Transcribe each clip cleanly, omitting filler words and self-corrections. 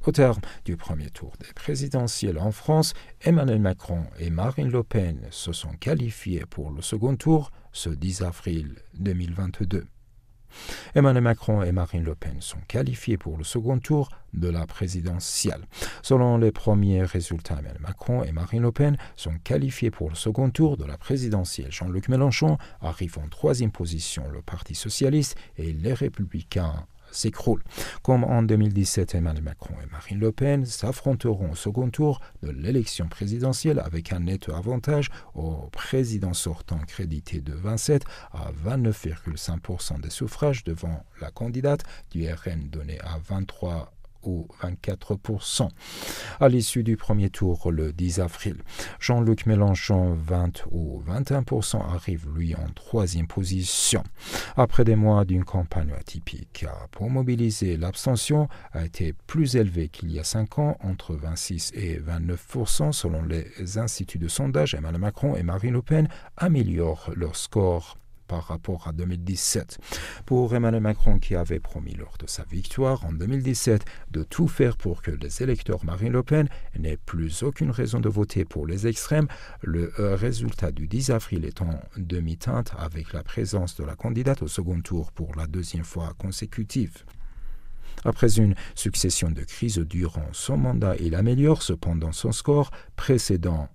Au terme du premier tour des présidentielles en France, Emmanuel Macron et Marine Le Pen se sont qualifiés pour le second tour ce 10 avril 2022. Emmanuel Macron et Marine Le Pen sont qualifiés pour le second tour de la présidentielle. Selon les premiers résultats, Emmanuel Macron et Marine Le Pen sont qualifiés pour le second tour de la présidentielle. Jean-Luc Mélenchon arrive en troisième position. Le Parti socialiste et les Républicains s'écroule. Comme en 2017, Emmanuel Macron et Marine Le Pen s'affronteront au second tour de l'élection présidentielle avec un net avantage au président sortant crédité de 27 à 29,5% des suffrages devant la candidate du RN donnée à 23 ou 24% à l'issue du premier tour le 10 avril. Jean-Luc Mélenchon, 20 ou 21%, arrive lui en troisième position. Après des mois d'une campagne atypique, pour mobiliser l'abstention a été plus élevée qu'il y a 5 ans, entre 26 et 29% selon les instituts de sondage. Emmanuel Macron et Marine Le Pen améliorent leur score par rapport à 2017. Pour Emmanuel Macron, qui avait promis lors de sa victoire en 2017 de tout faire pour que les électeurs Marine Le Pen n'aient plus aucune raison de voter pour les extrêmes, le résultat du 10 avril est en demi-teinte avec la présence de la candidate au second tour pour la deuxième fois consécutive. Après une succession de crises durant son mandat, il améliore cependant son score précédent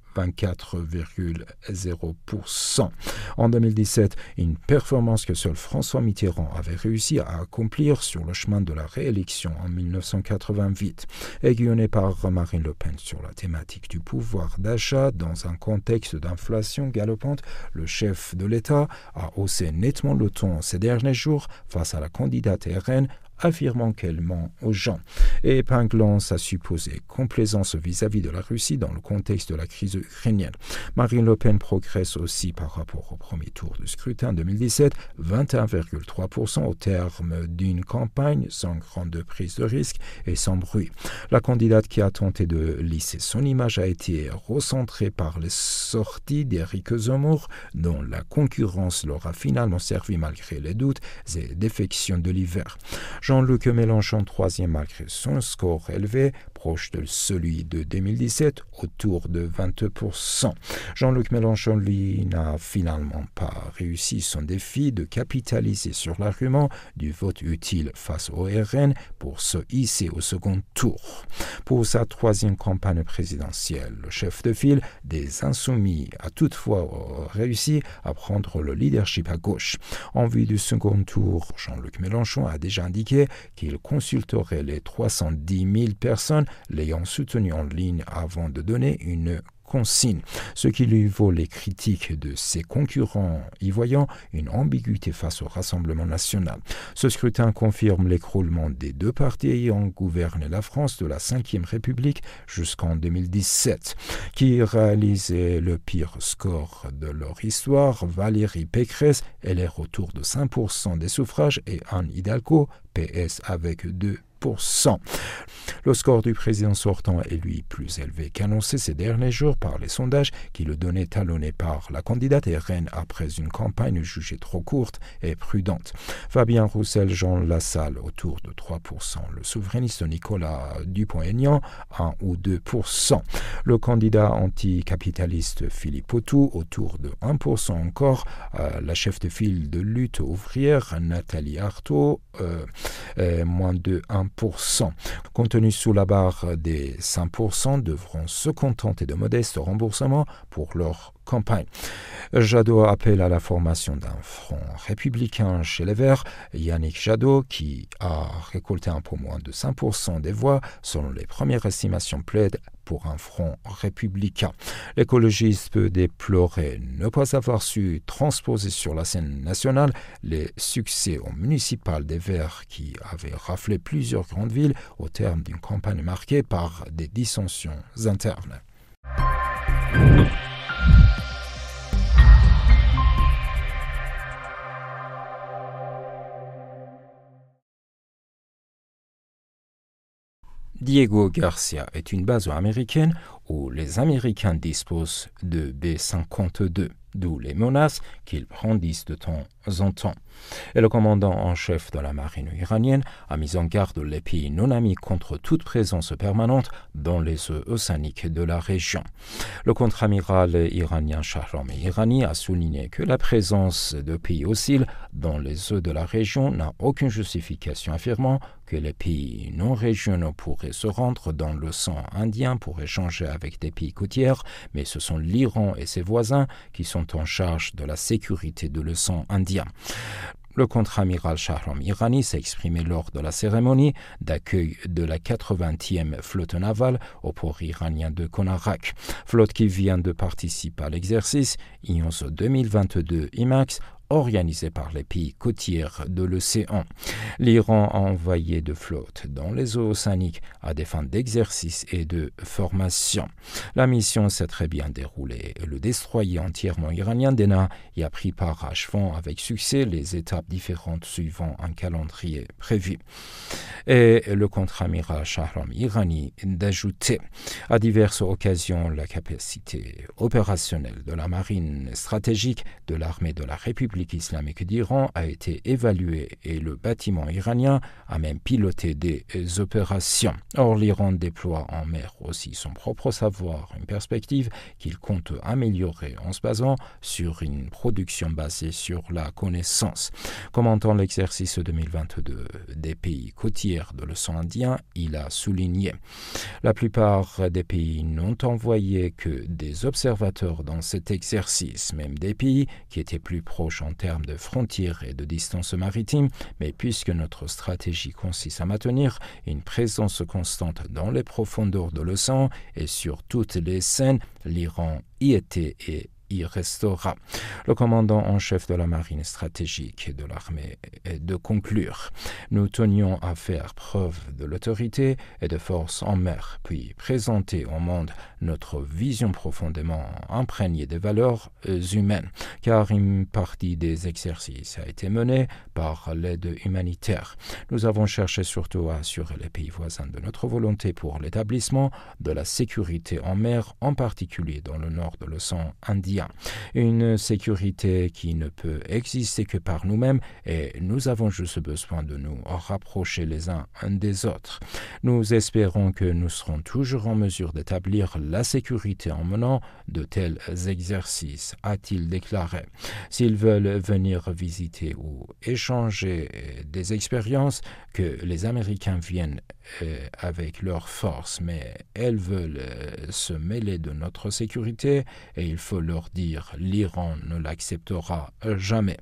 24,0%. En 2017, une performance que seul François Mitterrand avait réussi à accomplir sur le chemin de la réélection en 1988. Aiguillonné par Marine Le Pen sur la thématique du pouvoir d'achat dans un contexte d'inflation galopante, le chef de l'État a haussé nettement le ton ces derniers jours face à la candidate RN, affirmant qu'elle ment aux gens et épinglant sa supposée complaisance vis-à-vis de la Russie dans le contexte de la crise ukrainienne. Marine Le Pen progresse aussi par rapport au premier tour du scrutin 2017, 21,3% au terme d'une campagne sans grande prise de risque et sans bruit. La candidate qui a tenté de lisser son image a été recentrée par les sorties d'Éric Zemmour, dont la concurrence leur a finalement servi malgré les doutes et défections de l'hiver. Jean-Luc Mélenchon, troisième malgré son score élevé, proche de celui de 2017, autour de 22%. Jean-Luc Mélenchon, lui, n'a finalement pas réussi son défi de capitaliser sur l'argument du vote utile face au RN pour se hisser au second tour. Pour sa troisième campagne présidentielle, le chef de file des Insoumis a toutefois réussi à prendre le leadership à gauche. En vue du second tour, Jean-Luc Mélenchon a déjà indiqué qu'il consulterait les 310 000 personnes l'ayant soutenu en ligne avant de donner une consigne, ce qui lui vaut les critiques de ses concurrents y voyant une ambiguïté face au Rassemblement national. Ce scrutin confirme l'écroulement des deux partis ayant gouverné la France de la Ve République jusqu'en 2017, qui réalisaient le pire score de leur histoire. Valérie Pécresse, LR autour de 5% des suffrages et Anne Hidalgo, PS avec 2%. Le score du président sortant est lui plus élevé qu'annoncé ces derniers jours par les sondages qui le donnaient talonné par la candidate RN après une campagne jugée trop courte et prudente. Fabien Roussel, Jean Lassalle autour de 3%. Le souverainiste Nicolas Dupont-Aignan 1 ou 2%. Le candidat anticapitaliste Philippe Poutou autour de 1% encore. La chef de file de lutte ouvrière Nathalie Arthaud moins de 1%. Contenus sous la barre des 5% devront se contenter de modestes remboursements pour leur campagne. Jadot appelle à la formation d'un front républicain chez les Verts. Yannick Jadot, qui a récolté un peu moins de 5% des voix, selon les premières estimations, plaide pour un front républicain. L'écologiste peut déplorer ne pas avoir su transposer sur la scène nationale les succès au municipal des Verts qui avaient raflé plusieurs grandes villes au terme d'une campagne marquée par des dissensions internes. Diego Garcia est une base américaine où les Américains disposent de B-52, d'où les menaces qu'ils brandissent de temps en temps. Et le commandant en chef de la marine iranienne a mis en garde les pays non amis contre toute présence permanente dans les eaux océaniques de la région. Le contre-amiral iranien Shahram Irani a souligné que la présence de pays hostiles dans les eaux de la région n'a aucune justification, affirmant que les pays non régionaux pourraient se rendre dans l'océan Indien pour échanger avec des pays côtiers, mais ce sont l'Iran et ses voisins qui sont en charge de la sécurité de l'océan Indien. Le contre-amiral Shahram Irani s'est exprimé lors de la cérémonie d'accueil de la 80e flotte navale au port iranien de Konarak, flotte qui vient de participer à l'exercice IONS 2022 IMAX, organisé par les pays côtiers de l'océan. L'Iran a envoyé deux flottes dans les eaux océaniques à des fins d'exercice et de formation. La mission s'est très bien déroulée et le destroyer entièrement iranien Dena y a pris part, achevant avec succès les étapes différentes suivant un calendrier prévu. Et le contre-amiral Shahram Irani d'ajouter à diverses occasions la capacité opérationnelle de la marine stratégique de l'armée de la République islamique d'Iran a été évaluée et le bâtiment iranien a même piloté des opérations. Or, l'Iran déploie en mer aussi son propre savoir, une perspective qu'il compte améliorer en se basant sur une production basée sur la connaissance. Commentant l'exercice 2022 des pays côtiers de l'océan Indien, il a souligné: la plupart des pays n'ont envoyé que des observateurs dans cet exercice, même des pays qui étaient plus proches en termes de frontières et de distance maritime, mais puisque notre stratégie consiste à maintenir une présence constante dans les profondeurs de l'océan et sur toutes les scènes, l'Iran y était et y restera. Le commandant en chef de la marine stratégique de l'armée est de conclure: nous tenions à faire preuve de l'autorité et de force en mer, puis présenter au monde notre vision profondément imprégnée des valeurs humaines, car une partie des exercices a été menée par l'aide humanitaire. Nous avons cherché surtout à assurer les pays voisins de notre volonté pour l'établissement de la sécurité en mer, en particulier dans le nord de l'océan Indien. Une sécurité qui ne peut exister que par nous-mêmes et nous avons juste besoin de nous rapprocher les uns des autres. Nous espérons que nous serons toujours en mesure d'établir la sécurité en menant de tels exercices, a-t-il déclaré. S'ils veulent venir visiter ou échanger des expériences, que les Américains viennent avec leurs forces, mais elles veulent se mêler de notre sécurité et il faut leur dire: l'Iran ne l'acceptera jamais.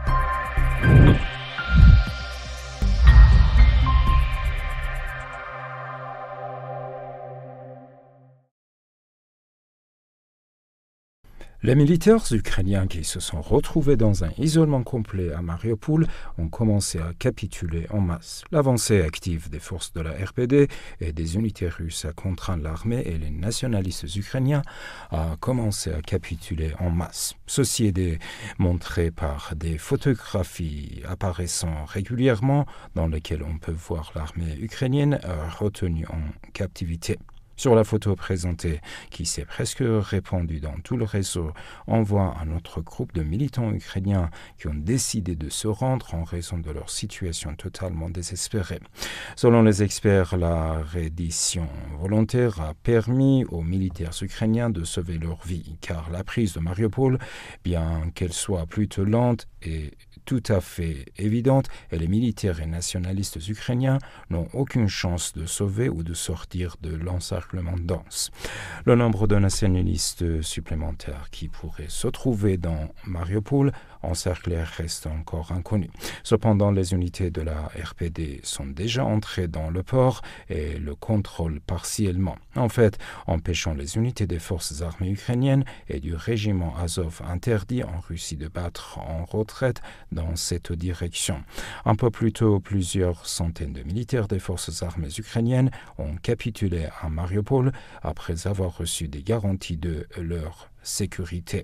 Les militaires ukrainiens qui se sont retrouvés dans un isolement complet à Mariupol ont commencé à capituler en masse. L'avancée active des forces de la RPD et des unités russes a contraint l'armée et les nationalistes ukrainiens à commencer à capituler en masse. Ceci est démontré par des photographies apparaissant régulièrement dans lesquelles on peut voir l'armée ukrainienne retenue en captivité. Sur la photo présentée, qui s'est presque répandue dans tout le réseau, on voit un autre groupe de militants ukrainiens qui ont décidé de se rendre en raison de leur situation totalement désespérée. Selon les experts, la reddition volontaire a permis aux militaires ukrainiens de sauver leur vie, car la prise de Mariupol, bien qu'elle soit plutôt lente et tout à fait évidente, et les militaires et nationalistes ukrainiens n'ont aucune chance de sauver ou de sortir de l'encerclement dense. Le nombre de nationalistes supplémentaires qui pourraient se trouver dans Mariupol encerclés reste encore inconnu. Cependant, les unités de la RPD sont déjà entrées dans le port et le contrôlent partiellement. En fait, empêchant les unités des forces armées ukrainiennes et du régiment Azov interdit en Russie de battre en retraite dans cette direction. Un peu plus tôt, plusieurs centaines de militaires des forces armées ukrainiennes ont capitulé à Mariupol après avoir reçu des garanties de leur sécurité.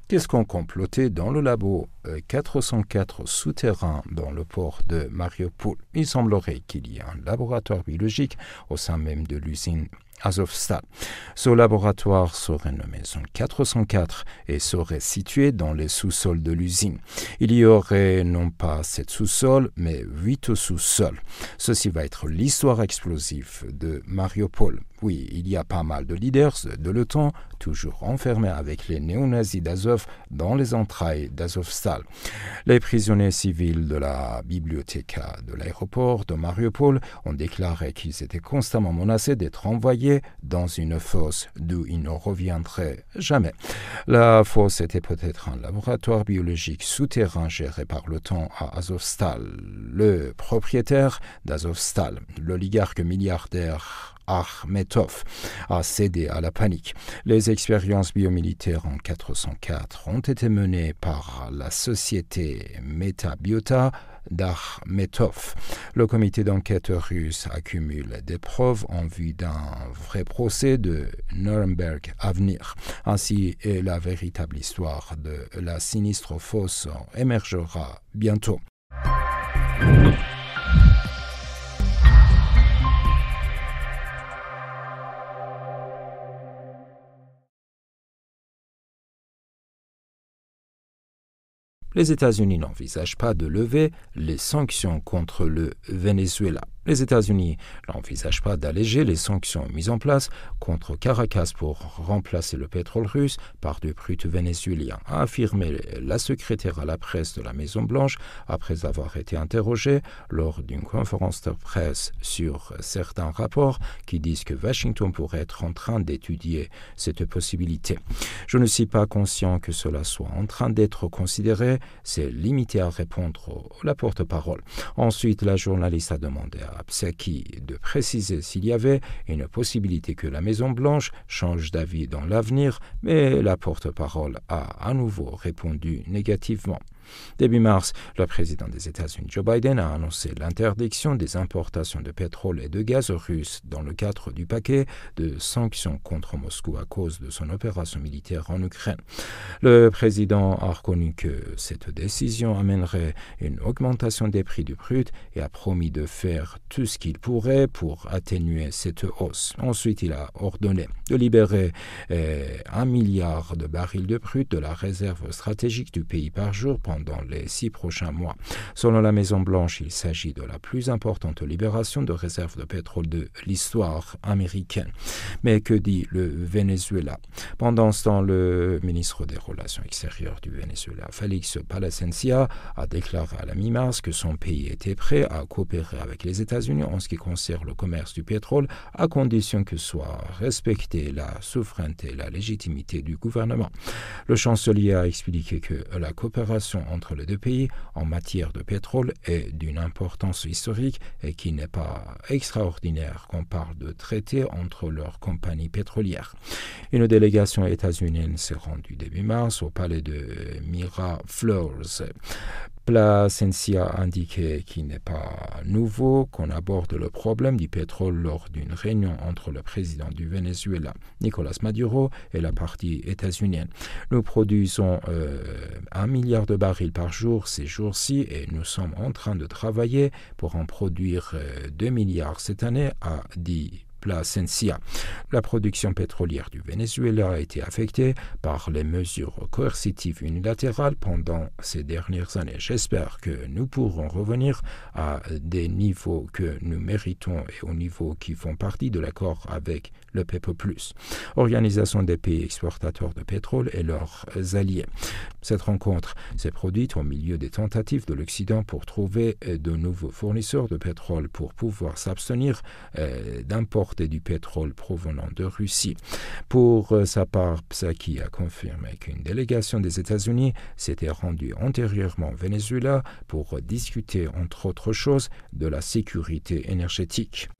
Qu'est-ce qu'on complotait dans le labo 404 souterrain dans le port de Mariupol? Il semblerait qu'il y ait un laboratoire biologique au sein même de l'usine Azovstal. Ce laboratoire serait nommé zone 404 et serait situé dans les sous-sols de l'usine. Il y aurait non pas 7 sous-sols, mais 8 sous-sols. Ceci va être l'histoire explosive de Mariupol. Oui, il y a pas mal de leaders de l'OTAN, toujours enfermés avec les néo-nazis d'Azov dans les entrailles d'Azovstal. Les prisonniers civils de la bibliothèque de l'aéroport de Mariupol ont déclaré qu'ils étaient constamment menacés d'être envoyés dans une fosse d'où ils ne reviendraient jamais. La fosse était peut-être un laboratoire biologique souterrain géré par l'OTAN à Azovstal. Le propriétaire d'Azovstal, l'oligarque milliardaire Akhmetov, a cédé à la panique. Les expériences biomilitaires en 404 ont été menées par la société Metabiota d'Akhmetov. Le comité d'enquête russe accumule des preuves en vue d'un vrai procès de Nuremberg à venir. Ainsi, la véritable histoire de la sinistre fosse émergera bientôt. Les États-Unis n'envisagent pas de lever les sanctions contre le Venezuela. Les États-Unis n'envisagent pas d'alléger les sanctions mises en place contre Caracas pour remplacer le pétrole russe par du brut vénézuélien, a affirmé la secrétaire à la presse de la Maison-Blanche après avoir été interrogée lors d'une conférence de presse sur certains rapports qui disent que Washington pourrait être en train d'étudier cette possibilité. Je ne suis pas conscient que cela soit en train d'être considéré, c'est limité à répondre la porte-parole. Ensuite, la journaliste a demandé à Psaki de préciser s'il y avait une possibilité que la Maison-Blanche change d'avis dans l'avenir, mais la porte-parole a à nouveau répondu négativement. Début mars, le président des États-Unis, Joe Biden, a annoncé l'interdiction des importations de pétrole et de gaz russe dans le cadre du paquet de sanctions contre Moscou à cause de son opération militaire en Ukraine. Le président a reconnu que cette décision amènerait une augmentation des prix du brut et a promis de faire tout ce qu'il pourrait pour atténuer cette hausse. Ensuite, il a ordonné de libérer 1 milliard de barils de brut de la réserve stratégique du pays par jour pendant les 6 prochains mois. Selon la Maison-Blanche, il s'agit de la plus importante libération de réserves de pétrole de l'histoire américaine. Mais que dit le Venezuela? Pendant ce temps, le ministre des Relations extérieures du Venezuela, Félix Palacencia, a déclaré à la mi-mars que son pays était prêt à coopérer avec les États-Unis en ce qui concerne le commerce du pétrole, à condition que soit respectée la souveraineté et la légitimité du gouvernement. Le chancelier a expliqué que la coopération entre les deux pays en matière de pétrole est d'une importance historique et qui n'est pas extraordinaire qu'on parle de traité entre leurs compagnies pétrolières. Une délégation états-unienne s'est rendue début mars au palais de Miraflores. Plasencia a indiqué qu'il n'est pas nouveau qu'on aborde le problème du pétrole lors d'une réunion entre le président du Venezuela, Nicolas Maduro, et la partie états-unienne. Nous produisons 1 milliard de barils par jour ces jours-ci et nous sommes en train de travailler pour en produire 2 milliards cette année, a dit Plasencia. La production pétrolière du Venezuela a été affectée par les mesures coercitives unilatérales pendant ces dernières années. J'espère que nous pourrons revenir à des niveaux que nous méritons et aux niveaux qui font partie de l'accord avec le PEP+, Organisation des pays exportateurs de pétrole et leurs alliés. Cette rencontre s'est produite au milieu des tentatives de l'Occident pour trouver de nouveaux fournisseurs de pétrole pour pouvoir s'abstenir d'importer du pétrole provenant de Russie. Pour sa part, Psaki a confirmé qu'une délégation des États-Unis s'était rendue antérieurement au Venezuela pour discuter, entre autres choses, de la sécurité énergétique.